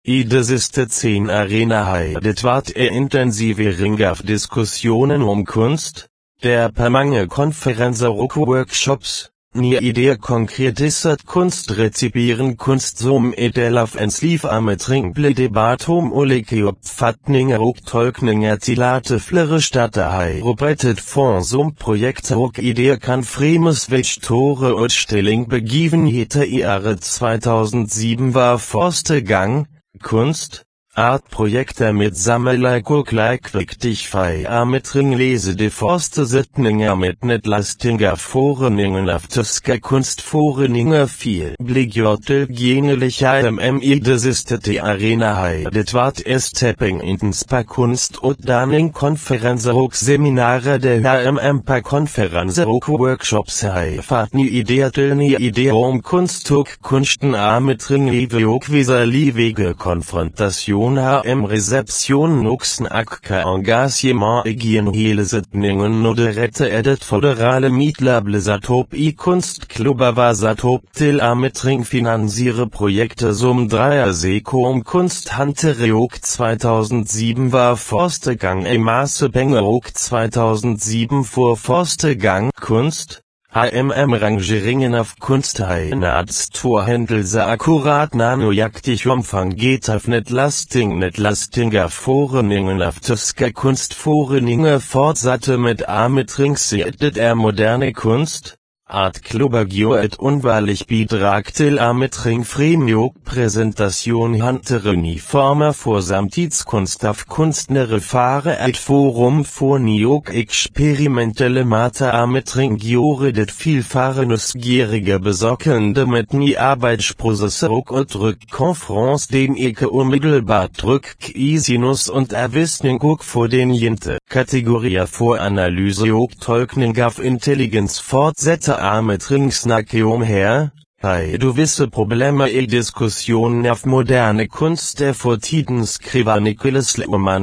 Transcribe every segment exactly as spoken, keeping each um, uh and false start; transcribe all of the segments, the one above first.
I de siste zehn Arena heidet wart er intensive ringaf Diskussionen um Kunst, der per mange Konferenzen och Workshops, nie Idee konkretisert Kunst rezipieren Kunst som edelaf ens liv ametringle debat om olike uppfattningar och tolkningar till att flera stater har arbetet för som projekt och idéer kan främjas vid stora utställning begivenheter i året zweitausendsieben war första gång, Kunst, Artprojekter mit Sammelag och likviktig för ametring lese de första sättningar med nedlastingar föreningen av tyska konstföreningar viel blir tillgängliga mm I de siste te arena heidet vart stepping intens per konstutdanning konferenser och seminare de mm per konferenser och workshops har fått ny idéer till ny idéer om konst och kunsten ametring live och visualisige konfrontation H M reception noxen akka engagement egien hele setningen moderette edet federale mitlable satop I kunstklubber var satop til ametring finanziere projekte som dreier seko om kunsthantere och zweitausendsieben war första gang I masse pengar och zweitausendsieben vor första gang Kunst, H M M Rangeringen auf Kunsthainarts Torhändelse akkurat nanojaktig Umfang geht auf Netlasting Netlastinger Foreningen auf Tyska Kunstforeninger fortsatte mit ametring sedet er moderne Kunst, Art Klubber et unwahrlich Bidrag til ametring Fremjog Präsentation hantere uniformer vor Samtidskunst auf Kunstnere fahre et Forum vor Niog experimentelle Mate ametring georedet vielfahrenes gierige besorgende mit nie Arbeitsprozesse und Rückkonferenz dem Eke unmittelbar drück Isinus und Erwissning guck vor den Jinte Kategorie vor Analyse und Tolkning auf Intelligenz fortsetze ametring snacke umher, hey du wisse Probleme I Diskussionen auf moderne Kunst der Fortiden Skriva Nicholas Lehmann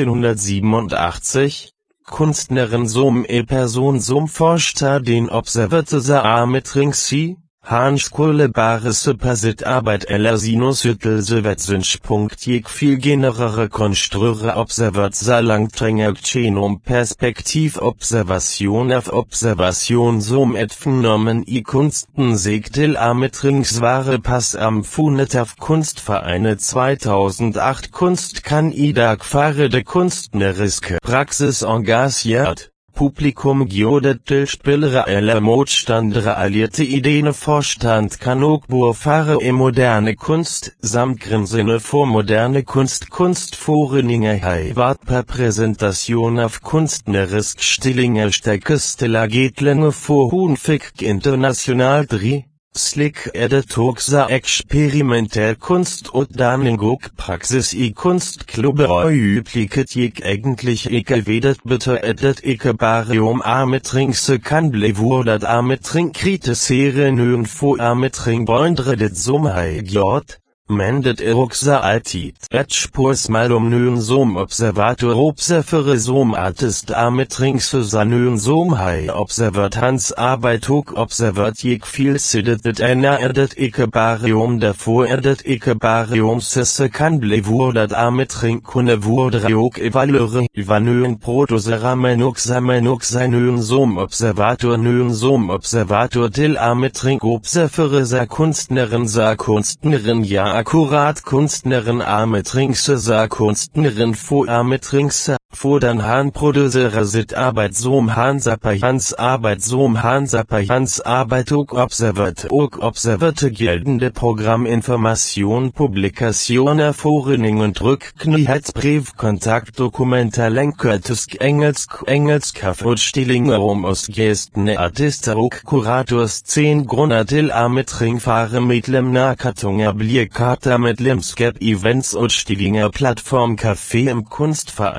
neunzehnhundertsiebenundachtzig, Kunstnerin som E Person som forscher den observerte sa ametring si, Hanskohlebare Supersit Arbeit eller Sinushyttelse Wetsenspunkt jeg viel generere Konstruere observat sa langtränger Genom Perspektiv Observation auf Observation som et Phänomen I Kunsten sig til ametringsware Pass am Funet auf Kunstvereine zweitausendacht Kunst kann I dag fahre de kunstneriske Praxis engagiert. Publikum geodet til spillere eller modstandere allierte Ideen Vorstand kann ook fahre I moderne Kunst, samt Grinsene vor moderne Kunst Kunstforeninger hei wart per Präsentation auf kunstnerisk Stillinger Steckestella geht länge vor Hunfik international drie. Slick edet sa experimentell Kunst und Danning Praxis I Kunstklubbe übliket jeg eigentlich ikke vedet bitte edet ikke bare om ametringse kan blevordat ametring kritisere nøen få ametring boindredet som hei gjort, mendet eroksa altid et spors mal om nøen som observator observere som artist ametringse sa nøen som hei observat hans arbeit og observat jeg viel sidet ena edet ikke bare om derfor edet ikke bare om sesse kan blevordat ametring kunne vurdere og evaluere va nøen produsere men og sammen og sa nøen som observator nøen som observator til ametring observere sa kunstneren sa kunstneren ja akkurat kunstneren ametringse sa kunstneren for ametringse, for den han producerer sit arbeit som han sapper hans arbeit som han sapper hans arbeit og observat og observerte geltende Programminformation Publikationer Foreningen Drück Nyhetsbrev Kontaktdokumenter Lenker tysk engelsk engelsk Utstillinger om ostgestene artister og kurators zehn Grunner til ametring fahre medlemmer Kartonger Blierkarter medlemskab Events Utstillinger Plattform Café im Kunstverein Kalle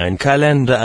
Gelände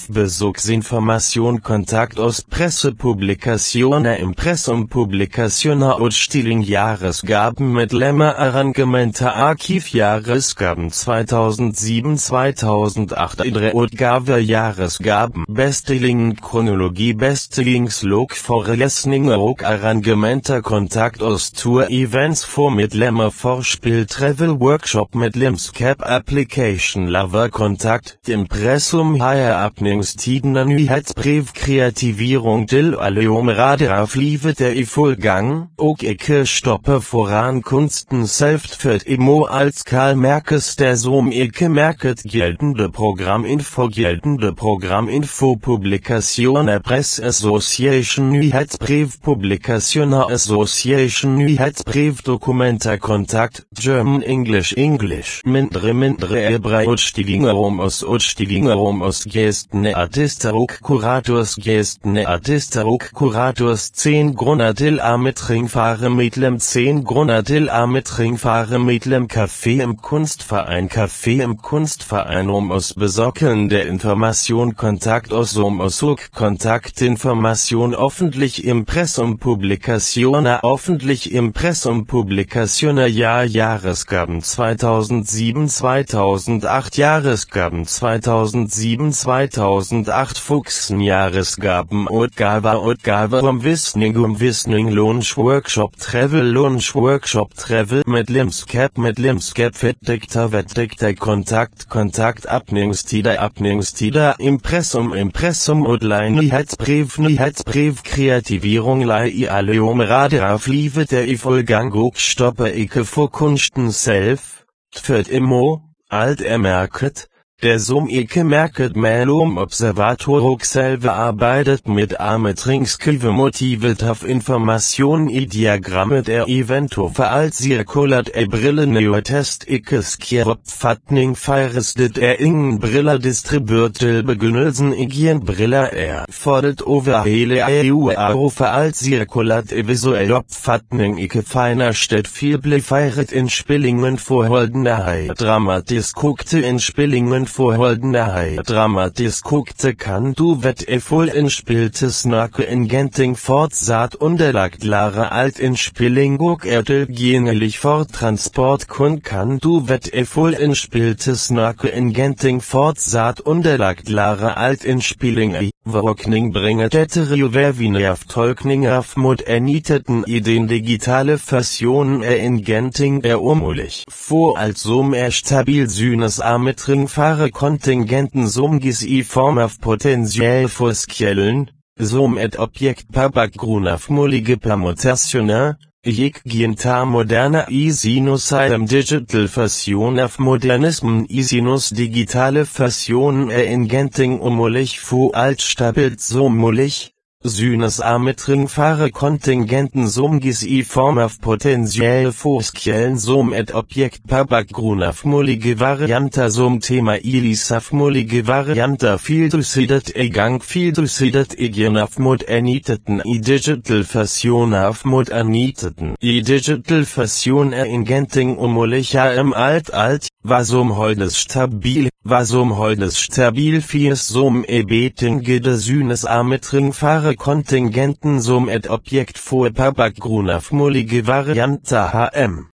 Archivbesuchsinformation Kontakt aus Pressepublikationen Impressum Publikationer Ausstellung Jahresgaben mit Lemma Arrangementer Archivjahresgaben zweitausendsieben zweitausendacht Idre Utgave Jahresgaben Bestselling Chronologie Bestselingslog Vorlesninge og Arrangementer Kontakt aus Tour Events vor mit Lemma Vorspiel Travel Workshop mit Limscap Application Lover Kontakt Impressum Higher Abningstiden Nyhetsbrief Kreativierung Dill Alleom Radar Livet der i Vollgang og ikke stoppe voran Kunsten Selbstfeld Emo als Karl Merkes der Som ikke merket geltende Programminfo geltende Programminfo Publication Press Association Nyhetsbrief Publication Association Nyhetsbrief Dokumenta Kontakt German English English Mindre mindre Ebra Utstilingerum aus Utstilingerum aus Gestne Artisteruk Kurators Gestne Artisteruk Kurators zehn Grunadil Ametringfahre mitlem zehn Grunadil Ametringfahre mitlem Café im Kunstverein Café im Kunstverein um aus Besockeln der Information Kontakt aus um aus Uk Kontaktinformation öffentlich Impressum Publikationer öffentlich Impressum Publikationer Jahr Jahresgaben zweitausendsieben zweitausendacht Jahresgaben zweitausendsieben zweitausendacht Fuchsen Jahresgaben Utgave Utgave um Wissning um Wissning Launch Workshop Travel Launch Workshop Travel mit Limscap mit Limscap Fettdikter Wettdikter Kontakt Kontakt Abningstider Abningstider Impressum Impressum Outline Nyhetsbrief Nyhetsbrief Kreativierung Lai Alleom Radar Livet der i Vollgang og stoppe ikke for Kunsten Self Tfert Immo Alt er merket der Som ikke merket Melum Observatoruk selve arbeitet mit Ametringskive motivet auf Information i Diagramme der Evento als circulat e Brille Neotest ikke skjeropfatning feierestet er ingen Briller distribuertel begunnelsen igjen Briller er fordert over hele E U Europa als circulat e visuell opfatning ikke feiner stedt viel ble feiret in Spillingen vorholdenderheit dramatis guckte in Spillingen vorholdenderheit dramatis guckte kann du wett e voll in spilte snake in Genting fortsaat unterlagt lare alt in Spillingburg ertel genelig forttransport kun kann du wett e voll in spilte snake in Genting fortsaat unterlagt lare alt in Spilling Wokning bringet eterio vervineaf tolkning af moderniteten ideen digitale Versionen er in Genting er umulig vor als som er stabil synes ametring fahre Kontingenten sumgis i form af potentiell forskjellen, som et objekt på bakgrunn permutasjoner, gikk ginta moderne i sinus einem digital version af modernismen i sinus digitale versionen er in Genting umulig for alt stabilt som mulig, synes ametring fahre Kontingenten sumgis i form af potentiell forskjellen som et objekt på bakgrunn af mulige varianter som tema ilis af mulige varianter fildusidet e gang fildusidet igen af moderniteten i digital version af moderniteten i digital version er in Genting umulig er im alt alt, was som holdes stabil, was som holdes stabil fies som e betingede synes ametring fahre Kontingenten som et objekt for på bakgrunn af mulige varianter hm.